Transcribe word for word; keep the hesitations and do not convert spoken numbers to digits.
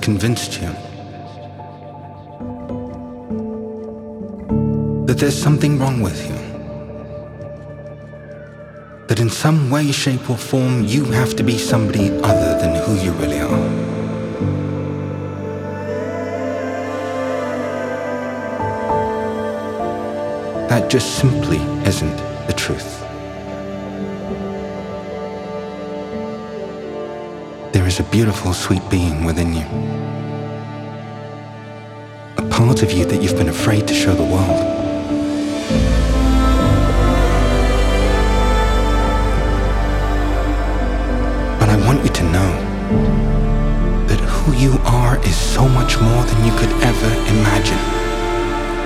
convinced you that there's something wrong with you, that in some way, shape or form you have to be somebody other than who you really are. That just simply isn't the truth. There is a beautiful, sweet being within you, a part of you that you've been afraid to show the world. But I want you to know that who you are is so much more than you could ever imagine.